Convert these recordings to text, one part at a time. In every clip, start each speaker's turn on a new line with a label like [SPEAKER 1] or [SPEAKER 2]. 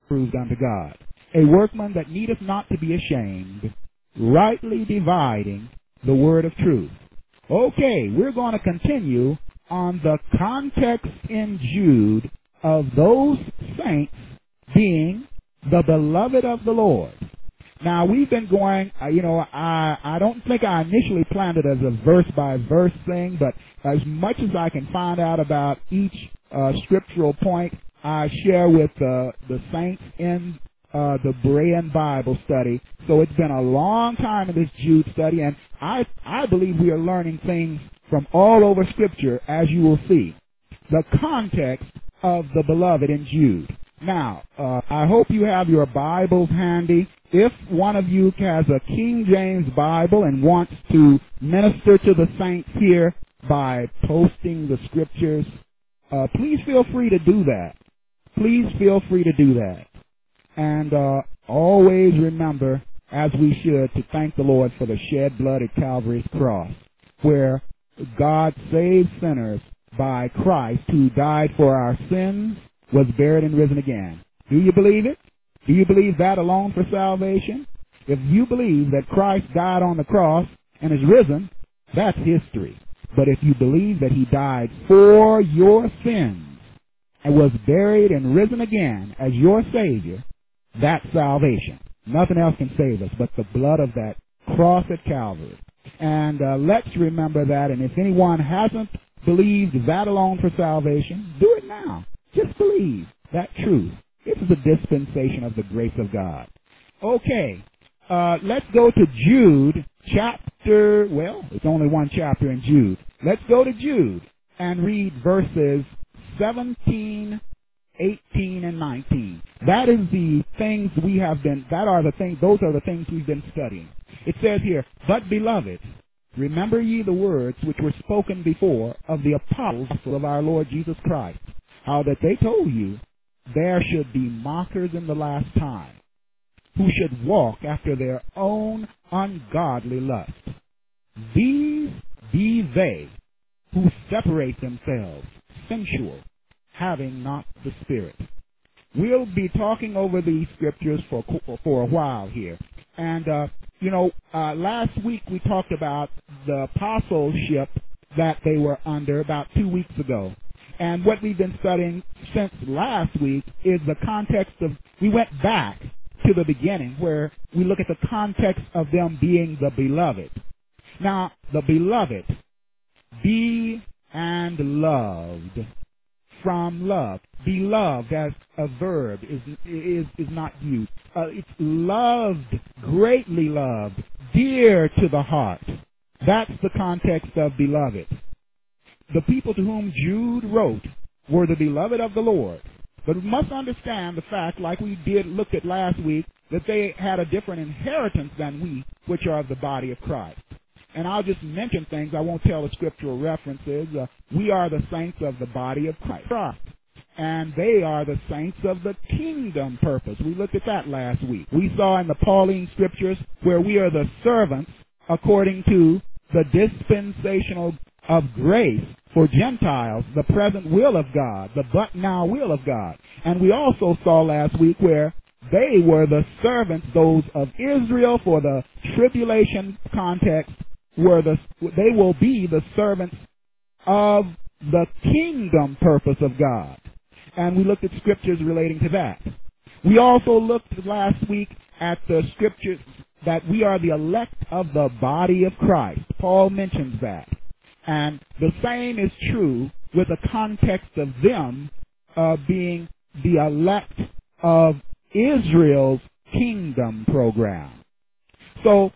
[SPEAKER 1] approved unto God, a workman that needeth not to be ashamed, rightly dividing the word of truth. Okay, we're going to continue on the context in Jude of those saints being the beloved of the Lord. Now, we've been going, I don't think I initially planned it as a verse-by-verse thing, but as much as I can find out about each scriptural point, I share with the saints in the Berean Bible study. So it's been a long time in this Jude study, and I believe we are learning things from all over Scripture, as you will see. The context of the beloved in Jude. Now, I hope you have your Bibles handy. If one of you has a King James Bible and wants to minister to the saints here by posting the scriptures, please feel free to do that. Please feel free to do that. And always remember, as we should, to thank the Lord for the shed blood at Calvary's cross, where God saved sinners by Christ, who died for our sins, was buried and risen again. Do you believe it? Do you believe that alone for salvation? If you believe that Christ died on the cross and is risen, that's history. But if you believe that he died for your sins and was buried and risen again as your Savior, that's salvation. Nothing else can save us but the blood of that cross at Calvary. And let's remember that, and if anyone hasn't believed that alone for salvation, do it now. Just believe that truth. This is a dispensation of the grace of God. Okay, let's go to Jude chapter, well, it's only one chapter in Jude. Let's go to Jude and read verses 17, 18, and 19. That is the things we have been, those are the things we've been studying. It says here, "But beloved, remember ye the words which were spoken before of the apostles of our Lord Jesus Christ, how that they told you there should be mockers in the last time, who should walk after their own ungodly lust. These be they who separate themselves, sensual, having not the Spirit." We'll be talking over these scriptures for a while here. And, last week we talked about the apostleship that they were under about 2 weeks ago. And what we've been studying since last week is the context of, we went back to the beginning where we look at the context of them being the beloved. Now, the beloved, be and loved, from love. Beloved as a verb is not used. It's loved, greatly loved, dear to the heart. That's the context of beloved. The people to whom Jude wrote were the beloved of the Lord. But we must understand the fact, like we looked at last week, that they had a different inheritance than we, which are of the body of Christ. And I'll just mention things. I won't tell the scriptural references. We are the saints of the body of Christ. And they are the saints of the kingdom purpose. We looked at that last week. We saw in the Pauline scriptures where we are the servants according to the dispensational of grace for Gentiles, the present will of God, the but now will of God. And we also saw last week where they were the servants, those of Israel for the tribulation context, they will be the servants of the kingdom purpose of God. And we looked at scriptures relating to that. We also looked last week at the scriptures that we are the elect of the body of Christ. Paul mentions that. And the same is true with the context of them being the elect of Israel's kingdom program. So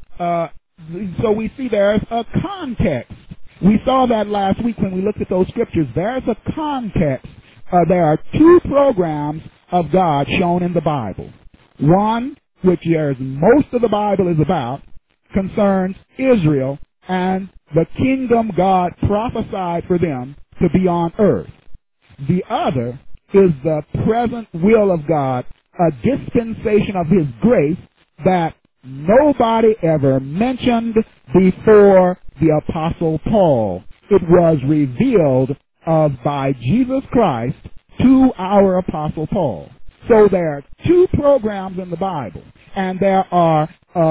[SPEAKER 1] we see there's a context. We saw that last week when we looked at those scriptures. There's a context. There are two programs of God shown in the Bible. One, which most of the Bible is about, concerns Israel and the kingdom God prophesied for them to be on earth. The other is the present will of God, a dispensation of His grace that nobody ever mentioned before the Apostle Paul. It was revealed by Jesus Christ to our Apostle Paul. So there are two programs in the Bible, and there are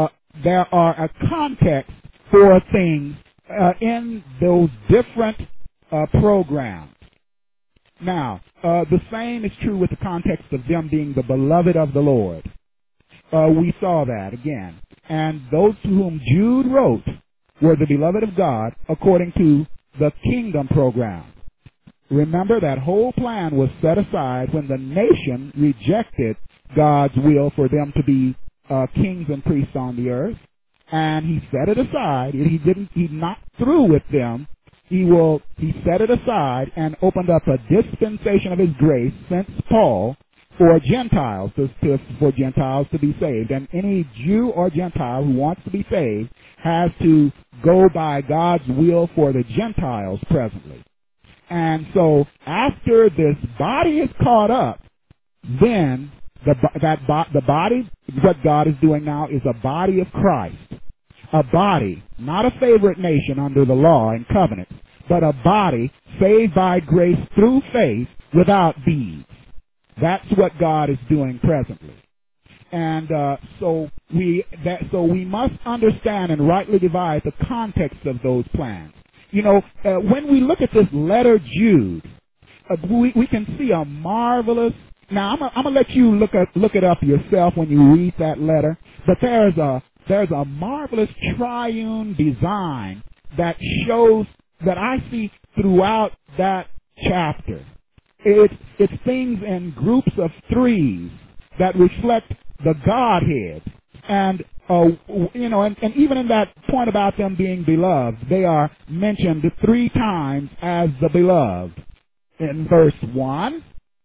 [SPEAKER 1] a context for things in those different programs. Now, the same is true with the context of them being the beloved of the Lord. We saw that again. And those to whom Jude wrote were the beloved of God according to the kingdom program. Remember, that whole plan was set aside when the nation rejected God's will for them to be kings and priests on the earth. And he set it aside. He's not through with them. He set it aside and opened up a dispensation of his grace, sent Paul, for Gentiles, for Gentiles to be saved. And any Jew or Gentile who wants to be saved has to go by God's will for the Gentiles presently. And so after this body is caught up, then the body, what God is doing now is a body of Christ. A body, not a favorite nation under the law and covenants, but a body saved by grace through faith without deeds. That's what God is doing presently. And so we must understand and rightly divide the context of those plans. You know, when we look at this letter Jude, we can see a marvelous. Now I'm gonna let you look it up yourself when you read that letter. But there's a marvelous triune design that shows that I see throughout that chapter. It's things in groups of threes that reflect the Godhead. And, and even in that point about them being beloved, they are mentioned 3 times as the beloved. In verse 1,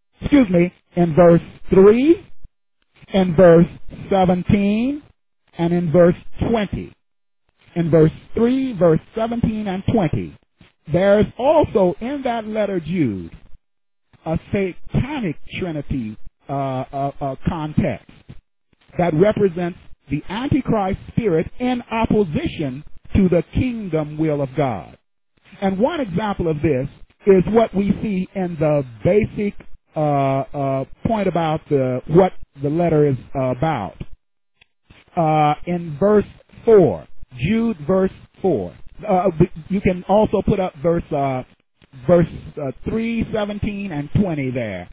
[SPEAKER 1] in verse 3, in verse 17, and in verse 20. In verse 3, verse 17, and 20. There's also in that letter Jude a satanic trinity context that represents the Antichrist spirit in opposition to the kingdom will of God. And one example of this is what we see in the basic point about what the letter is about. In verse 4, Jude verse 4. You can also put up verse 3, 17, and 20 there.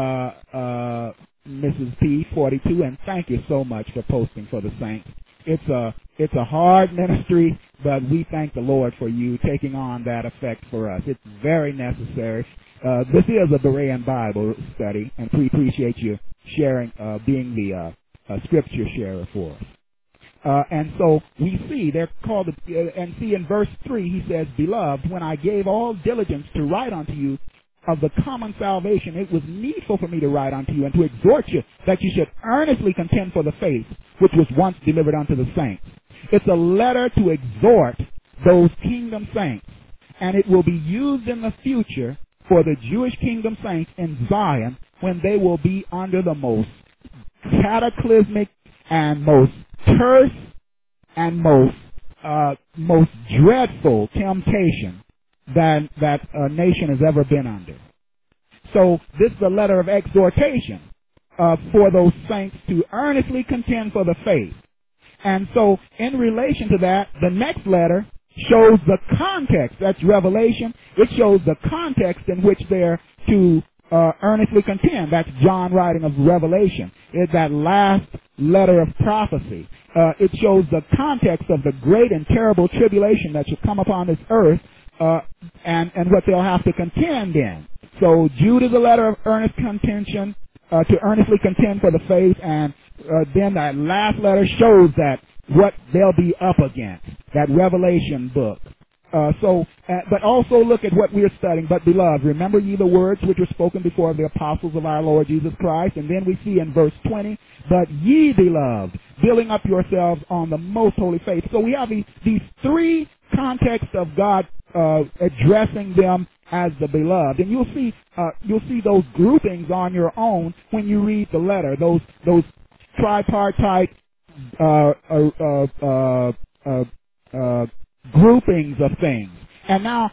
[SPEAKER 1] Mrs. P. 42, and thank you so much for posting for the saints. It's a hard ministry, but we thank the Lord for you taking on that effect for us. It's very necessary. This is a Berean Bible study, and we appreciate you sharing, being the scripture sharer for us. And so we see they're called, and see in verse 3 he says, Beloved, when I gave all diligence to write unto you of the common salvation, it was needful for me to write unto you and to exhort you that you should earnestly contend for the faith which was once delivered unto the saints. It's a letter to exhort those kingdom saints, and it will be used in the future for the Jewish kingdom saints in Zion when they will be under the most cataclysmic and most terse and most dreadful temptation that a nation has ever been under. So this is a letter of exhortation for those saints to earnestly contend for the faith. And so in relation to that, the next letter shows the context. That's Revelation. It shows the context in which they're to earnestly contend. That's John writing of Revelation. It's that last letter of prophecy. It shows the context of the great and terrible tribulation that shall come upon this earth, and what they'll have to contend in. So Jude is a letter of earnest contention, to earnestly contend for the faith, and then that last letter shows that what they'll be up against, that Revelation book. But also look at what we're studying. But beloved, remember ye the words which were spoken before of the apostles of our Lord Jesus Christ. And then we see in verse 20, but ye beloved, building up yourselves on the most holy faith. So we have these 3 contexts of God addressing them as the beloved. And you'll see those groupings on your own when you read the letter. Those tripartite groupings of things. And now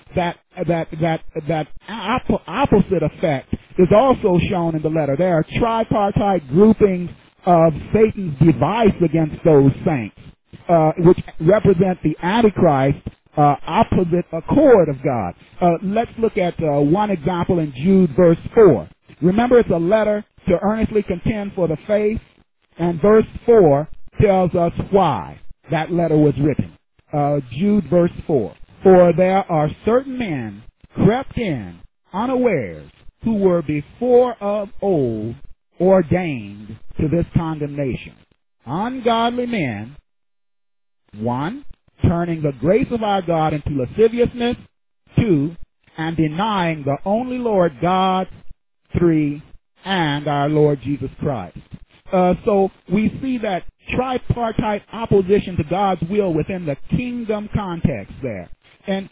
[SPEAKER 1] that opposite effect is also shown in the letter. There are tripartite groupings of Satan's device against those saints, which represent the Antichrist, opposite accord of God. Let's look at one example in Jude verse 4. Remember, it's a letter to earnestly contend for the faith, and verse 4 tells us why that letter was written. Jude verse 4. For there are certain men crept in unawares, who were before of old ordained to this condemnation. Ungodly men, 1, turning the grace of our God into lasciviousness, 2, and denying the only Lord God, 3, and our Lord Jesus Christ. So we see that tripartite opposition to God's will within the kingdom context there. And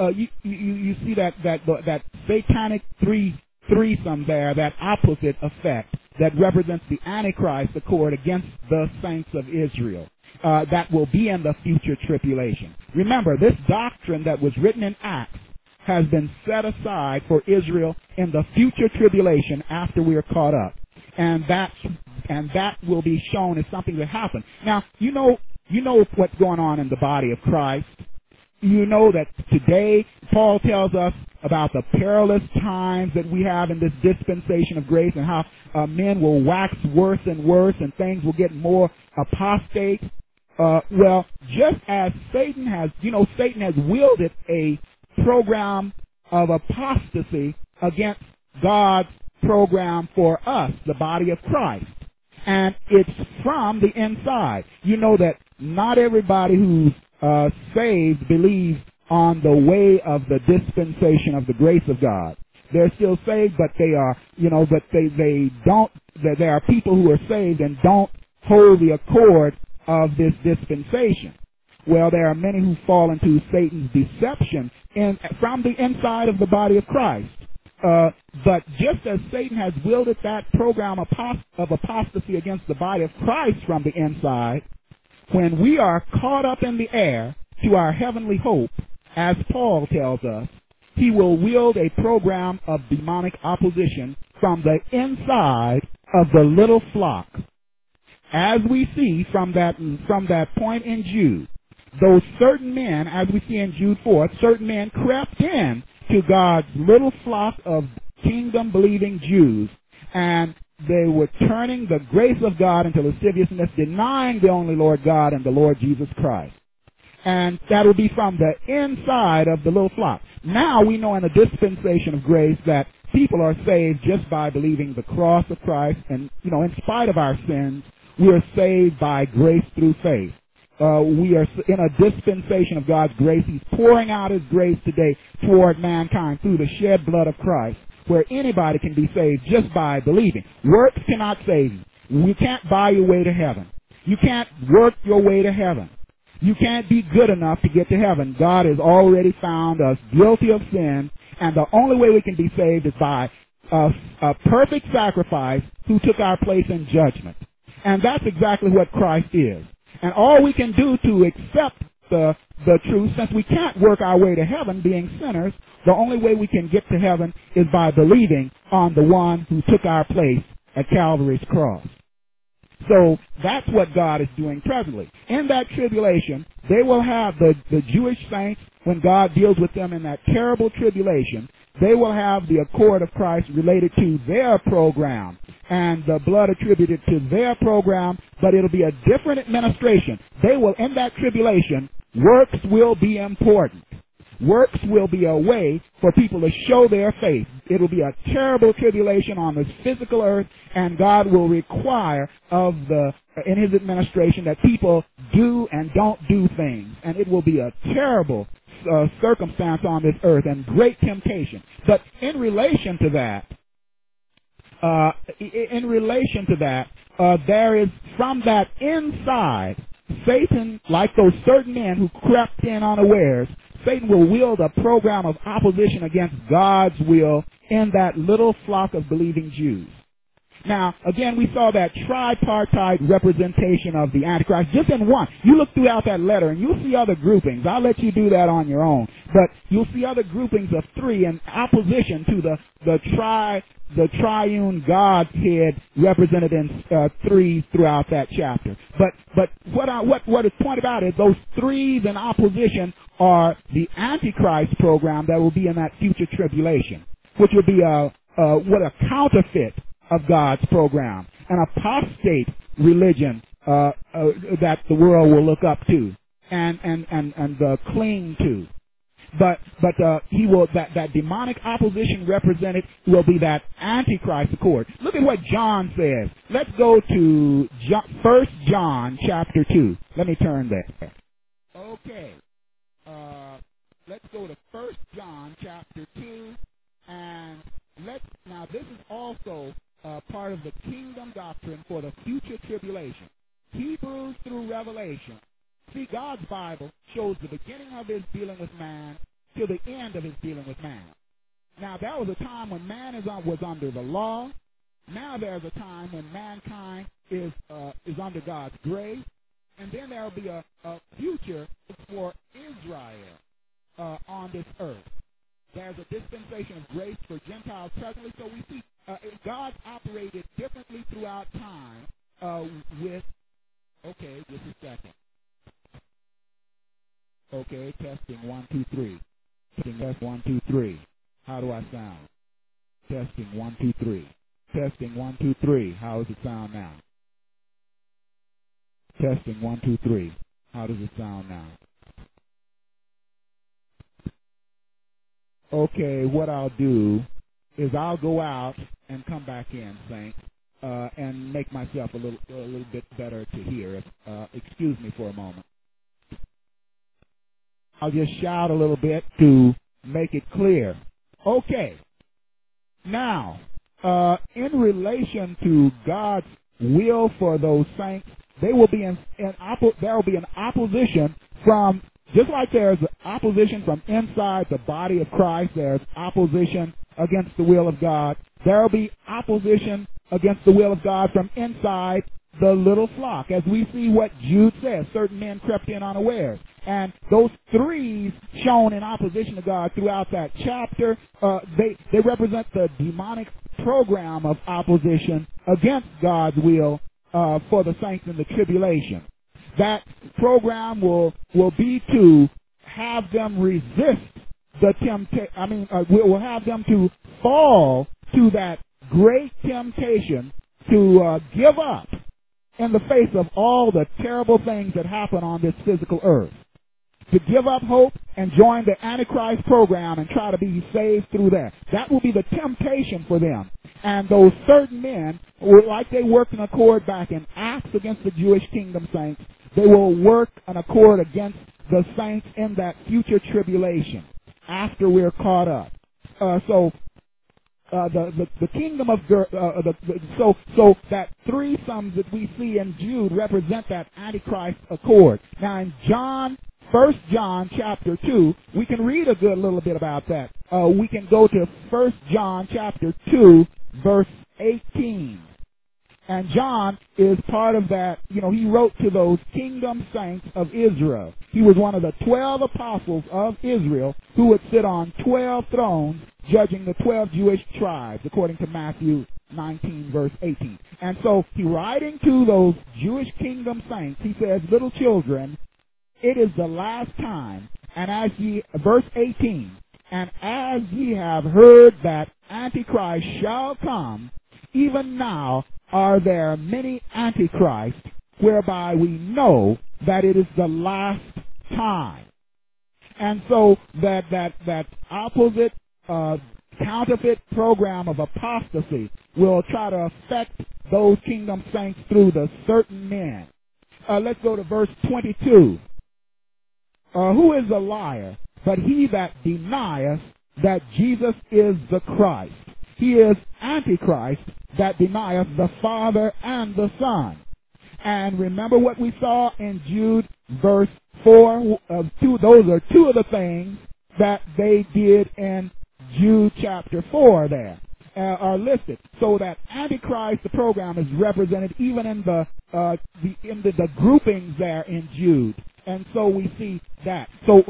[SPEAKER 1] you see that satanic threesome there, that opposite effect that represents the Antichrist accord against the saints of Israel. That will be in the future tribulation. Remember, this doctrine that was written in Acts has been set aside for Israel in the future tribulation after we are caught up. And that will be shown as something that happened. Now, you know what's going on in the body of Christ. You know that today Paul tells us about the perilous times that we have in this dispensation of grace, and how men will wax worse and worse, and things will get more apostate. Well, just as Satan has wielded a program of apostasy against God's program for us, the body of Christ. And it's from the inside. You know that not everybody who's saved believes on the way of the dispensation of the grace of God. They're still saved, but they are, but they don't, there are people who are saved and don't hold the accord of this dispensation. Well, there are many who fall into Satan's deception from the inside of the body of Christ. But just as Satan has wielded that program of apostasy against the body of Christ from the inside, when we are caught up in the air to our heavenly hope, as Paul tells us, he will wield a program of demonic opposition from the inside of the little flock. As we see from that point in Jude, those certain men, as we see in Jude 4, certain men crept in to God's little flock of kingdom-believing Jews, and they were turning the grace of God into lasciviousness, denying the only Lord God and the Lord Jesus Christ. And that will be from the inside of the little flock. Now we know in the dispensation of grace that people are saved just by believing the cross of Christ, and, in spite of our sins, we are saved by grace through faith. We are in a dispensation of God's grace. He's pouring out His grace today toward mankind through the shed blood of Christ, where anybody can be saved just by believing. Works cannot save you. You can't buy your way to heaven. You can't work your way to heaven. You can't be good enough to get to heaven. God has already found us guilty of sin, and the only way we can be saved is by a perfect sacrifice who took our place in judgment. And that's exactly what Christ is. And all we can do to accept the truth, since we can't work our way to heaven being sinners, the only way we can get to heaven is by believing on the one who took our place at Calvary's cross. So that's what God is doing presently. In that tribulation, they will have the Jewish saints, when God deals with them in that terrible tribulation, they will have the accord of Christ related to their program and the blood attributed to their program, but it'll be a different administration. They will, in that tribulation, works will be important. Works will be a way for people to show their faith. It will be a terrible tribulation on this physical earth, and God will require in His administration that people do and don't do things. And it will be a terrible circumstance on this earth and great temptation. But in relation to that, there is from that inside, Satan, like those certain men who crept in unawares, Satan will wield a program of opposition against God's will in that little flock of believing Jews. Now, again, we saw that tripartite representation of the Antichrist just in one. You look throughout that letter and you'll see other groupings. I'll let you do that on your own. But you'll see other groupings of three in opposition to the triune Godhead represented in three throughout that chapter. But what is pointed out is those threes in opposition are the Antichrist program that will be in that future tribulation, which will be a counterfeit of God's program, an apostate religion that the world will look up to and cling to. But he will that demonic opposition represented will be that Antichrist accord. Look at what John says. Let's go to 1 John chapter 2. Let me turn there. Okay. Let's go to 1 John chapter 2, and now this is also part of the kingdom doctrine for the future tribulation. Hebrews through Revelation. See, God's Bible shows the beginning of his dealing with man to the end of his dealing with man. Now, there was a time when man was under the law. Now there's a time when mankind is under God's grace. And then there will be a future for Israel on this earth. There's a dispensation of grace for Gentiles presently. So we see God operated differently throughout time with, okay, just a second. Okay, testing 1, 2, 3. Testing test 1, 2, 3. How do I sound? Testing 1, 2, 3. Testing 1, 2, 3. How does it sound now? Testing 1, 2, 3. How does it sound now? Okay, what I'll do is I'll go out and come back in, saints, and make myself a little bit better to hear. Excuse me for a moment. I'll just shout a little bit to make it clear. Okay. Now, in relation to God's will for those saints, there will be an opposition from, just like there's opposition from inside the body of Christ, there's opposition against the will of God. There will be opposition against the will of God from inside the little flock. As we see what Jude says, certain men crept in unawares. And those threes shown in opposition to God throughout that chapter, they represent the demonic program of opposition against God's will for the saints in the tribulation. That program will be to have them resist the temptation. We'll have them to fall to that great temptation to give up in the face of all the terrible things that happen on this physical earth. To give up hope and join the Antichrist program and try to be saved through that. That will be the temptation for them. And those certain men, like they worked in accord back in Acts against the Jewish kingdom saints, they will work an accord against the saints in that future tribulation after we're caught up. The kingdom of so that threesomes that we see in Jude represent that Antichrist accord. Now in 1 John chapter 2, we can read a good little bit about that. We can go to 1 John chapter 2, verse 18. And John is part of that, he wrote to those kingdom saints of Israel. He was one of the 12 apostles of Israel who would sit on 12 thrones judging the 12 Jewish tribes, according to Matthew 19, verse 18. And so he writing to those Jewish kingdom saints, he says, little children, it is the last time, and verse 18, and as ye have heard that Antichrist shall come, even now are there many antichrists, whereby we know that it is the last time. And so that opposite counterfeit program of apostasy will try to affect those kingdom saints through the certain men. Let's go to verse 22. Who is a liar but he that denieth that Jesus is the Christ? He is Antichrist that denieth the Father and the Son. And remember what we saw in Jude verse 4? Those are two of the things that they did in Jude chapter 4 there. are listed, so that Antichrist, the program, is represented even in the groupings there in Jude. And so we see that. So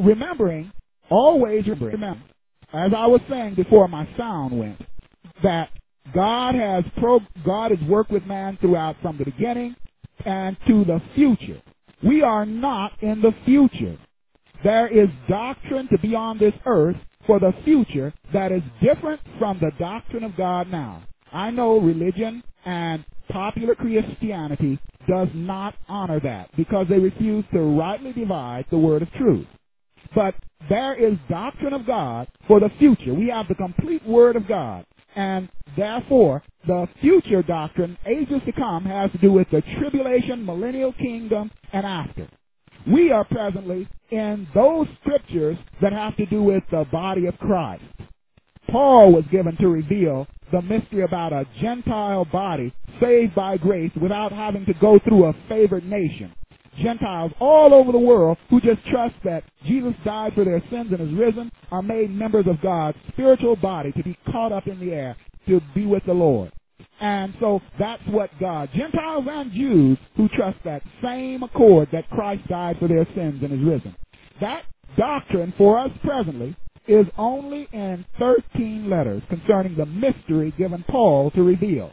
[SPEAKER 1] always remember, as I was saying before my sound went, that God has worked with man throughout from the beginning and to the future. We are not in the future. There is doctrine to be on this earth for the future that is different from the doctrine of God now. I know religion and popular Christianity does not honor that because they refuse to rightly divide the word of truth. But there is doctrine of God for the future. We have the complete word of God. And therefore, the future doctrine, ages to come, has to do with the tribulation, millennial kingdom, and after. We are presently in those scriptures that have to do with the body of Christ. Paul was given to reveal the mystery about a Gentile body saved by grace without having to go through a favored nation. Gentiles all over the world who just trust that Jesus died for their sins and is risen are made members of God's spiritual body to be caught up in the air to be with the Lord. And so that's what God, Gentiles and Jews who trust that same accord that Christ died for their sins and is risen. That doctrine for us presently is only in 13 letters concerning the mystery given Paul to reveal.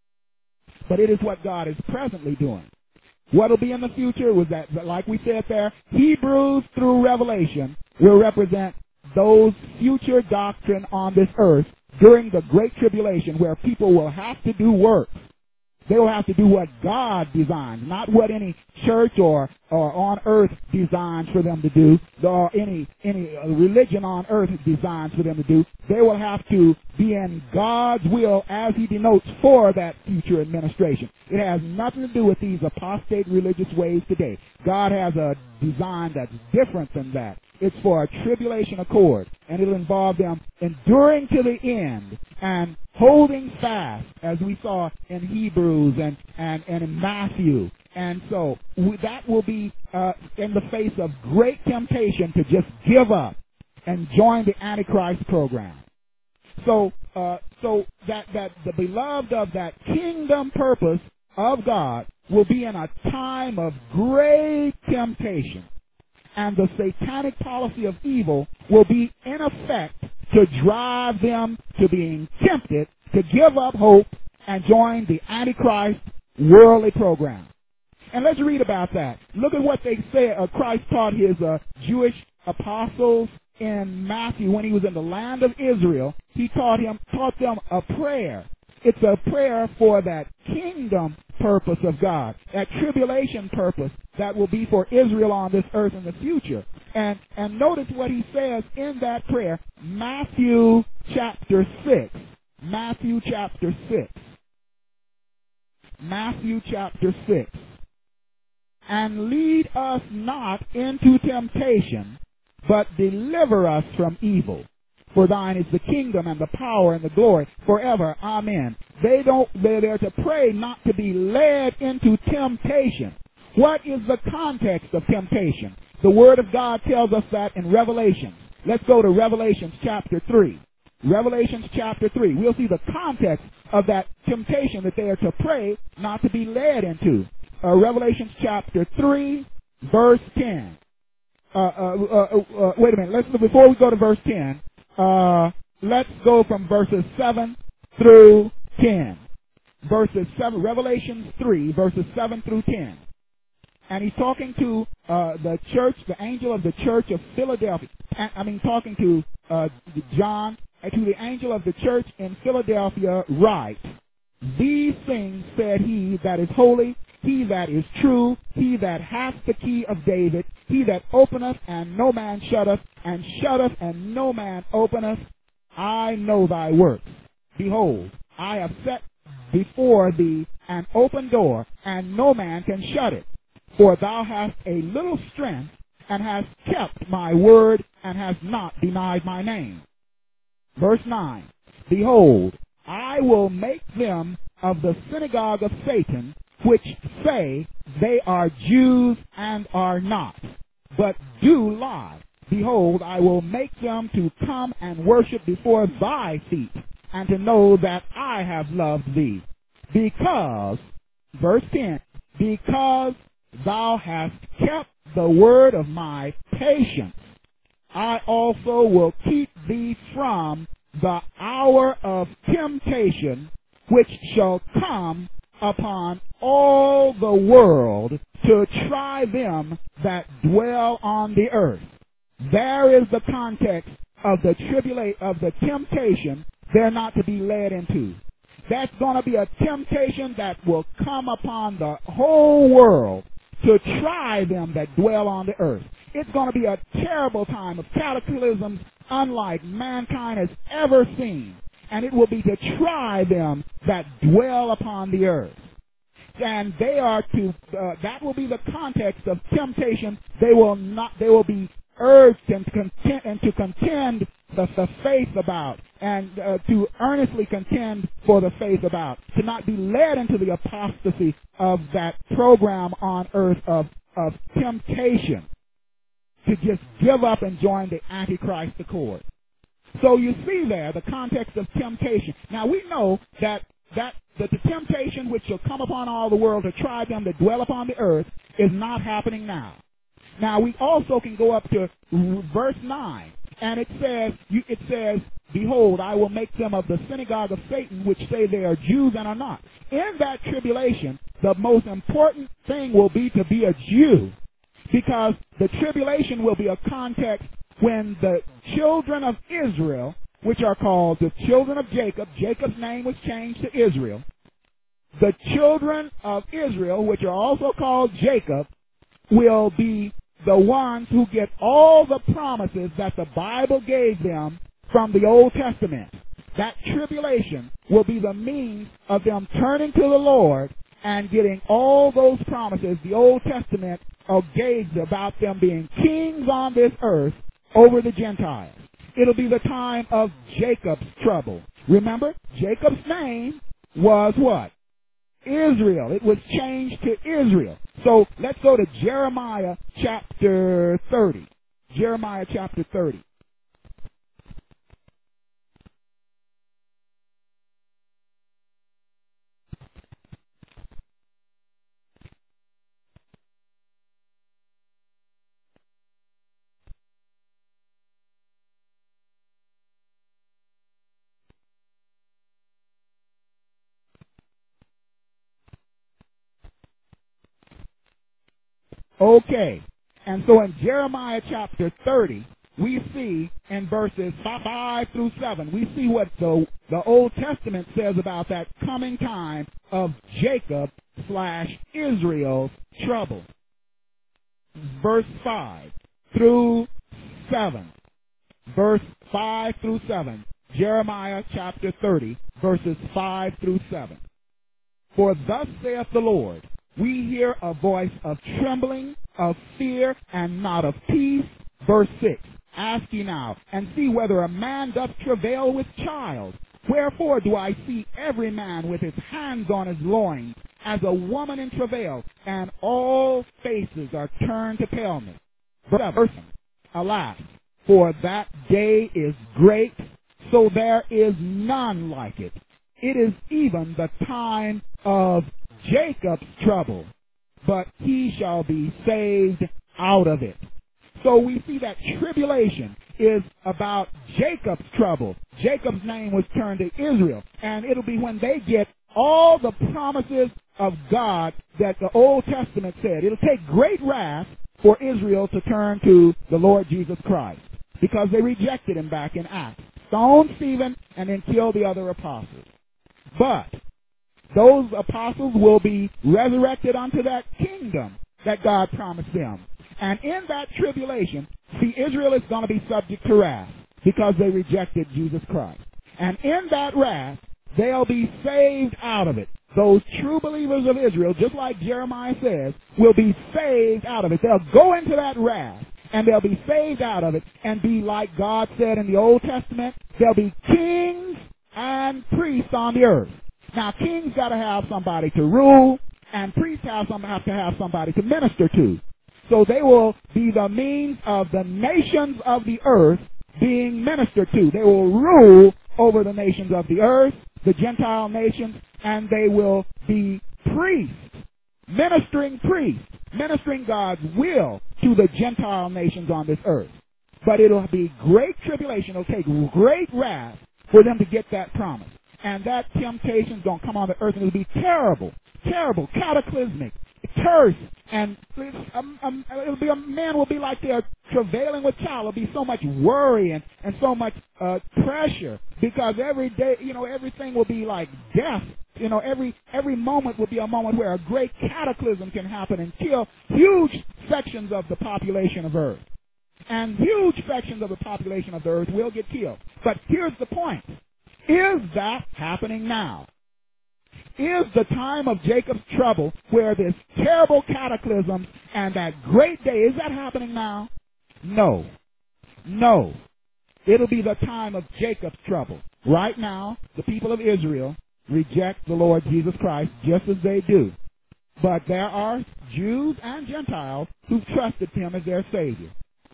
[SPEAKER 1] But it is what God is presently doing. What will be in the future was that, like we said there, Hebrews through Revelation will represent those future doctrine on this earth during the Great Tribulation where people will have to do work. They will have to do what God designed, not what any church or on earth designs for them to do, or any religion on earth designs for them to do. They will have to be in God's will as He denotes for that future administration. It has nothing to do with these apostate religious ways today. God has a design that's different than that. It's for a tribulation accord, and it'll involve them enduring to the end and holding fast, as we saw in Hebrews and in Matthew. And so that will be in the face of great temptation to just give up and join the Antichrist program. So that the beloved of that kingdom purpose of God will be in a time of great temptation. And the satanic policy of evil will be in effect to drive them to being tempted to give up hope and join the Antichrist worldly program. And let's read about that. Look at what they say Christ taught his Jewish apostles in Matthew when he was in the land of Israel. He taught them a prayer. It's a prayer for that kingdom purpose of God, that tribulation purpose that will be for Israel on this earth in the future. And notice what he says in that prayer, Matthew chapter 6. Matthew chapter 6. Matthew chapter 6. And lead us not into temptation, but deliver us from evil. For thine is the kingdom and the power and the glory forever. Amen. They're to pray not to be led into temptation. What is the context of temptation? The Word of God tells us that in Revelation. Let's go to Revelation chapter 3. Revelation chapter 3. We'll see the context of that temptation that they are to pray not to be led into. Revelation chapter 3, verse 10. Wait a minute. Before we go to verse 10, let's go from verses 7 through 10. Verses 7, Revelation 3, verses 7 through 10. And he's talking to the church, the angel of the church of Philadelphia. Talking to John, to the angel of the church in Philadelphia, write, These things said he that is holy, he that is true, he that hath the key of David, he that openeth and no man shutteth, and shutteth and no man openeth. I know thy works. Behold, I have set before thee an open door, and no man can shut it. For thou hast a little strength, and hast kept my word, and hast not denied my name. Verse 9, Behold, I will make them of the synagogue of Satan, which say they are Jews and are not, but do lie. Behold, I will make them to come and worship before thy feet, and to know that I have loved thee. Because, verse 10, because thou hast kept the word of my patience, I also will keep thee from the hour of temptation, which shall come upon all the world to try them that dwell on the earth. There is the context of the temptation they're not to be led into. That's going to be a temptation that will come upon the whole world to try them that dwell on the earth. It's going to be a terrible time of cataclysms unlike mankind has ever seen. And it will be to try them that dwell upon the earth. And they are to, that will be the context of temptation. They will be urged and to contend the faith about, and to earnestly contend for the faith about, to not be led into the apostasy of that program on earth of temptation, to just give up and join the Antichrist accord. So you see there the context of temptation. Now we know that the temptation which shall come upon all the world to try them that dwell upon the earth is not happening now. Now we also can go up to verse 9, and it says, behold, I will make them of the synagogue of Satan, which say they are Jews and are not. In that tribulation, the most important thing will be to be a Jew, because the tribulation will be a context when the children of Israel, which are called the children of Jacob, Jacob's name was changed to Israel, the children of Israel, which are also called Jacob, will be the ones who get all the promises that the Bible gave them from the Old Testament. That tribulation will be the means of them turning to the Lord and getting all those promises the Old Testament gave about them being kings on this earth over the Gentiles. It'll be the time of Jacob's trouble. Remember, Jacob's name was what? Israel. It was changed to Israel. So let's go to Jeremiah chapter 30. Jeremiah chapter 30. Okay. And so in Jeremiah chapter 30, we see in verses 5 through 7, we see what the Old Testament says about that coming time of Jacob/Israel's trouble. Verse 5 through 7. Verse 5 through 7. Jeremiah chapter 30, verses 5 through 7. For thus saith the Lord, we hear a voice of trembling, of fear, and not of peace. Verse 6. Ask ye now, and see whether a man doth travail with child. Wherefore do I see every man with his hands on his loins, as a woman in travail, and all faces are turned to paleness. Verse 7. Alas, for that day is great, so there is none like it. It is even the time of Jacob's trouble, but he shall be saved out of it. So we see that tribulation is about Jacob's trouble. Jacob's name was turned to Israel, and it'll be when they get all the promises of God that the Old Testament said. It'll take great wrath for Israel to turn to the Lord Jesus Christ, because they rejected him back in Acts. Stoned Stephen and then killed the other apostles. But those apostles will be resurrected unto that kingdom that God promised them. And in that tribulation, see, Israel is going to be subject to wrath because they rejected Jesus Christ. And in that wrath, they'll be saved out of it. Those true believers of Israel, just like Jeremiah says, will be saved out of it. They'll go into that wrath, and they'll be saved out of it and be like God said in the Old Testament. They'll be kings and priests on the earth. Now, kings got to have somebody to rule, and priests have to have somebody to minister to. So they will be the means of the nations of the earth being ministered to. They will rule over the nations of the earth, the Gentile nations, and they will be priests, ministering God's will to the Gentile nations on this earth. But it'll be great tribulation. It'll take great wrath for them to get that promise. And that temptation's going to come on the earth, and it'll be terrible, cataclysmic, terse, and it'll be, a man will be like they're travailing with child. It'll be so much worry and so much pressure, because every day, everything will be like death. Every moment will be a moment where a great cataclysm can happen and kill huge sections of the population of earth. And huge sections of the population of the earth will get killed. But here's the point. Is that happening now? Is the time of Jacob's trouble, where this terrible cataclysm and that great day, is that happening now? No. It'll be the time of Jacob's trouble. Right now, the people of Israel reject the Lord Jesus Christ just as they do. But there are Jews and Gentiles who've trusted him as their Savior.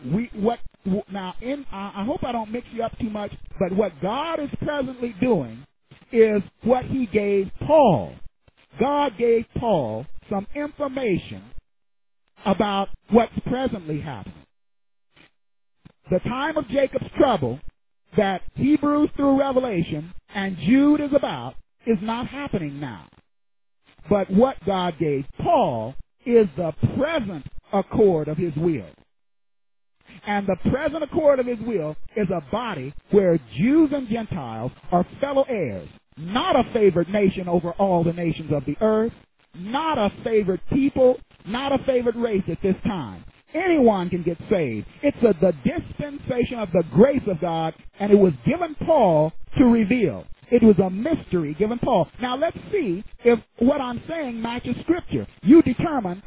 [SPEAKER 1] I hope I don't mix you up too much, but what God is presently doing is what he gave Paul. God gave Paul some information about what's presently happening. The time of Jacob's trouble that Hebrews through Revelation and Jude is about is not happening now. But what God gave Paul is the present accord of his will. And the present accord of his will is a body where Jews and Gentiles are fellow heirs, not a favored nation over all the nations of the earth, not a favored people, not a favored race at this time. Anyone can get saved. It's the dispensation of the grace of God, and it was given Paul to reveal. It was a mystery given Paul. Now let's see if what I'm saying matches Scripture. You determine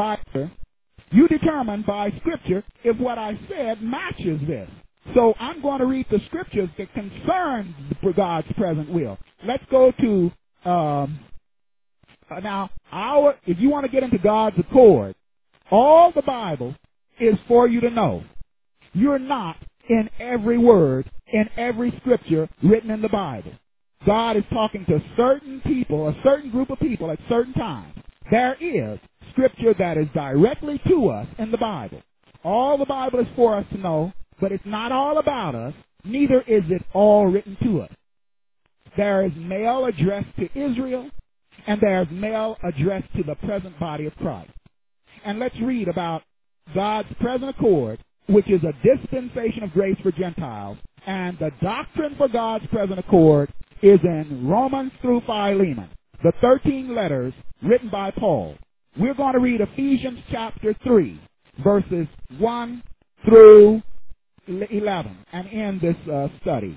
[SPEAKER 1] by Scripture if what I said matches this. So I'm going to read the Scriptures that concern God's present will. Let's go to, if you want to get into God's accord, all the Bible is for you to know. You're not in every word, in every Scripture written in the Bible. God is talking to certain people, a certain group of people at certain times. There is Scripture that is directly to us in the Bible. All the Bible is for us to know, but it's not all about us, neither is it all written to us. There is mail addressed to Israel, and there is mail addressed to the present body of Christ. And let's read about God's present accord, which is a dispensation of grace for Gentiles, and the doctrine for God's present accord is in Romans through Philemon, the 13 letters written by Paul. We're going to read Ephesians chapter 3, verses 1 through 11, and end this study.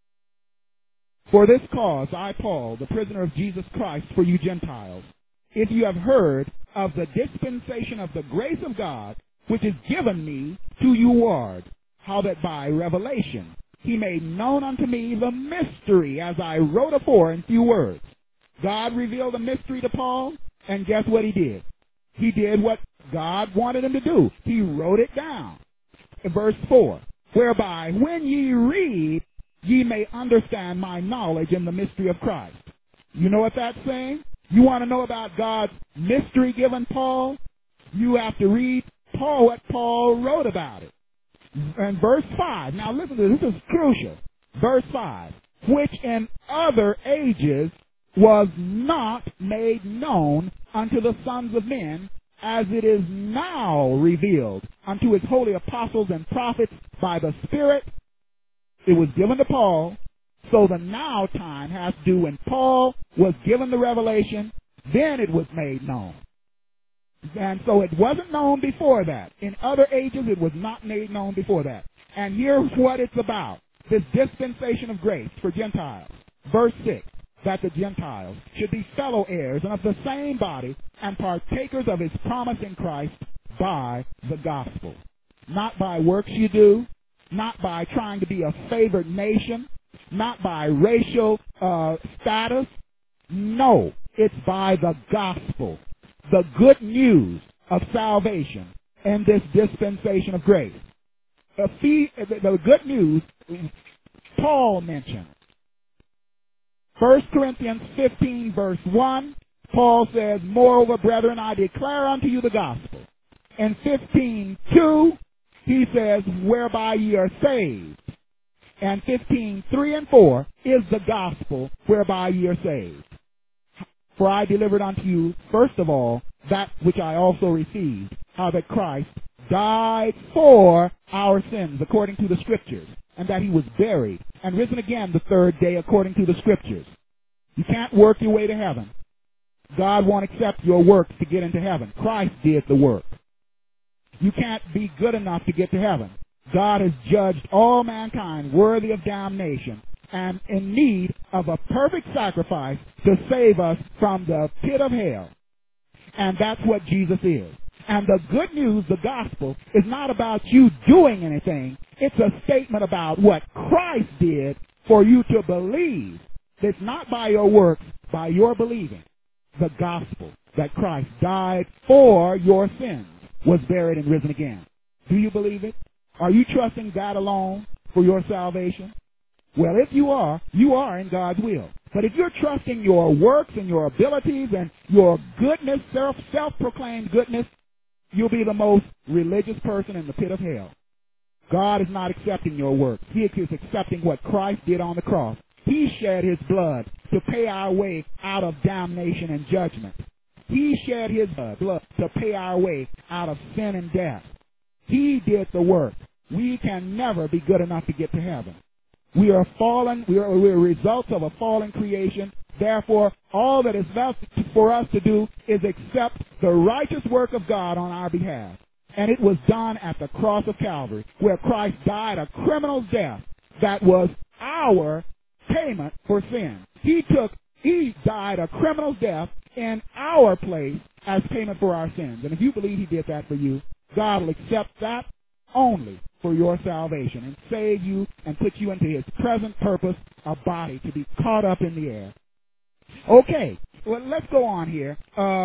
[SPEAKER 1] For this cause I, Paul, the prisoner of Jesus Christ for you Gentiles, if you have heard of the dispensation of the grace of God, which is given me to you ward, how that by revelation he made known unto me the mystery, as I wrote afore in few words. God revealed the mystery to Paul, and guess what he did? He did what God wanted him to do. He wrote it down. In verse 4, whereby when ye read, ye may understand my knowledge in the mystery of Christ. You know what that's saying? You want to know about God's mystery given Paul? You have to read what Paul wrote about it. And verse 5, now listen to this, this is crucial. Verse 5, which in other ages was not made known unto the sons of men, as it is now revealed unto his holy apostles and prophets by the Spirit. It was given to Paul, so the now time has to do when Paul was given the revelation, then it was made known. And so it wasn't known before that. In other ages, it was not made known before that. And here's what it's about. This dispensation of grace for Gentiles. Verse 6, that the Gentiles should be fellow heirs and of the same body and partakers of his promise in Christ by the gospel. Not by works you do, not by trying to be a favored nation, not by racial status. No, it's by the gospel. The good news of salvation and this dispensation of grace. The good news Paul mentioned. 1 Corinthians 15, verse 1, Paul says, moreover, brethren, I declare unto you the gospel. In 15:2, he says, whereby ye are saved. And 15:3 and 4 is the gospel whereby ye are saved. For I delivered unto you, first of all, that which I also received, how that Christ died for our sins, according to the Scriptures, and that he was buried, and risen again the third day, according to the Scriptures. You can't work your way to heaven. God won't accept your works to get into heaven. Christ did the work. You can't be good enough to get to heaven. God has judged all mankind worthy of damnation and in need of a perfect sacrifice to save us from the pit of hell. And that's what Jesus is. And the good news, the gospel, is not about you doing anything. It's a statement about what Christ did for you to believe. It's not by your works, by your believing. The gospel that Christ died for your sins, was buried, and risen again. Do you believe it? Are you trusting that alone for your salvation? Well, if you are in God's will. But if you're trusting your works and your abilities and your goodness, self-proclaimed goodness, you'll be the most religious person in the pit of hell. God is not accepting your works. He is accepting what Christ did on the cross. He shed his blood to pay our way out of damnation and judgment. He shed his blood to pay our way out of sin and death. He did the work. We can never be good enough to get to heaven. We are fallen. We are results of a fallen creation. Therefore, all that is left for us to do is accept the righteous work of God on our behalf. And it was done at the cross of Calvary, where Christ died a criminal's death that was our payment for sin. He died a criminal's death in our place as payment for our sins. And if you believe he did that for you, God will accept that only for your salvation and save you and put you into his present purpose, a body to be caught up in the air. Okay, well, let's go on here.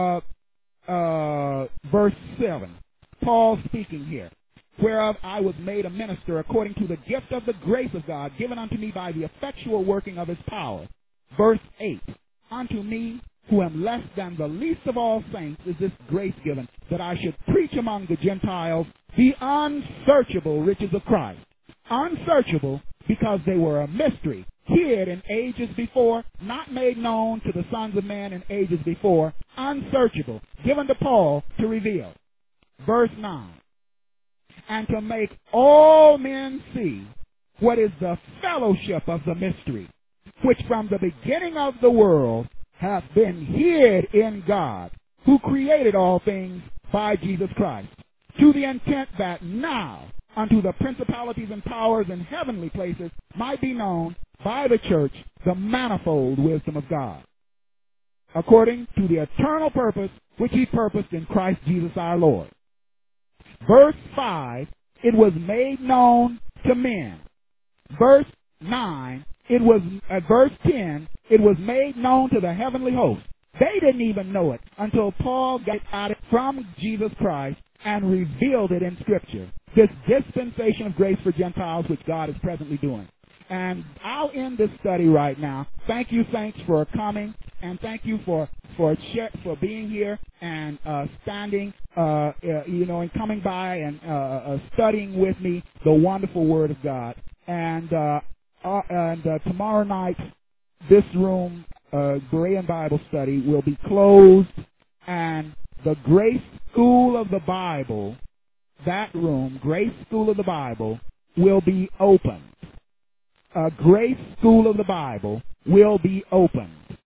[SPEAKER 1] Verse 7. Paul speaking here. Whereof I was made a minister according to the gift of the grace of God given unto me by the effectual working of his power. Verse 8. Unto me, who am less than the least of all saints, is this grace given, that I should preach among the Gentiles the unsearchable riches of Christ. Unsearchable because they were a mystery, hid in ages before, not made known to the sons of men in ages before, unsearchable, given to Paul to reveal. Verse 9. And to make all men see what is the fellowship of the mystery, which from the beginning of the world hath been hid in God, who created all things by Jesus Christ, to the intent that now unto the principalities and powers in heavenly places might be known by the church the manifold wisdom of God, according to the eternal purpose which he purposed in Christ Jesus our Lord. Verse 5, it was made known to men. Verse 9, verse 10, it was made known to the heavenly host. They didn't even know it until Paul got it from Jesus Christ and revealed it in Scripture. This dispensation of grace for Gentiles which God is presently doing. And I'll end this study right now. Thank you, saints, for coming, and thank you for being here and standing, and coming by and studying with me the wonderful Word of God. And tomorrow night, this room, Berean Bible Study, will be closed, and the Grace School of the Bible, that room, Grace School of the Bible, will be open. Grace School of the Bible will be open.